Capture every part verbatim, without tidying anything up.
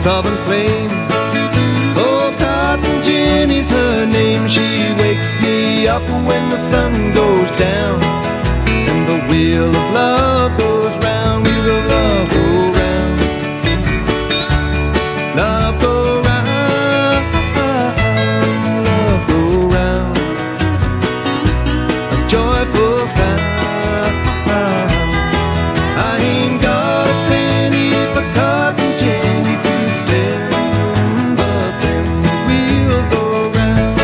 southern flame. Oh, Cotton Jenny's her name. She wakes me up when the sun goes down, and the wheel of love goes round. Wheel of love go round, love go round, love go round. A joyful sound. I ain't got a penny for Cotton Jenny to spend, but then the wheels go round.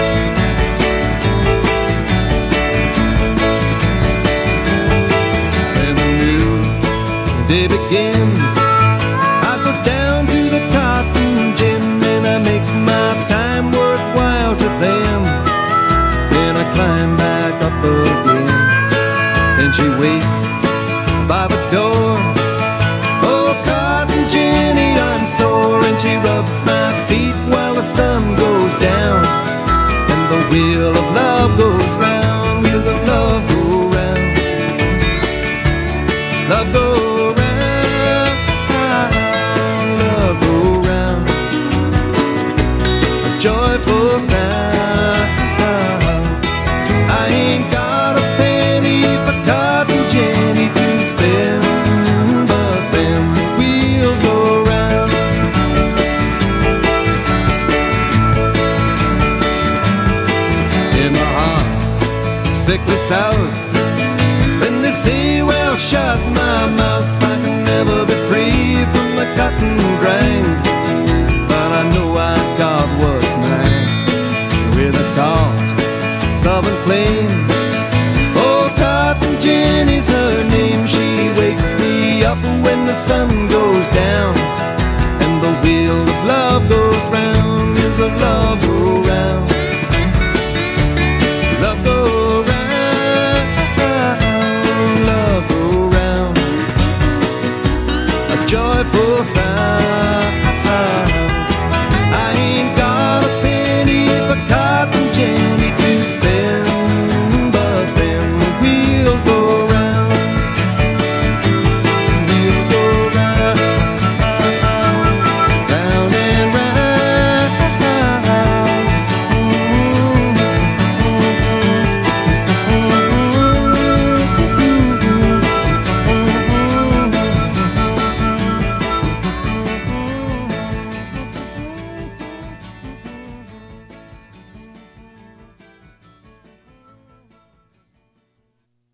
When the new day begins, I go down to the cotton gin, and I make my time worthwhile to them. Then I climb back up again, and she waits by the door. Oh, Cotton Jenny, I'm sore, and she rubs my feet while the sun goes down, and the wheel of love goes round. Wheels of love go round, love go round, love go round. A joyful sound. I ain't got a penny for Cotton Jenny to spend, but then the wheels go round. In the hot, sickly South, when they say, well, shut my mouth,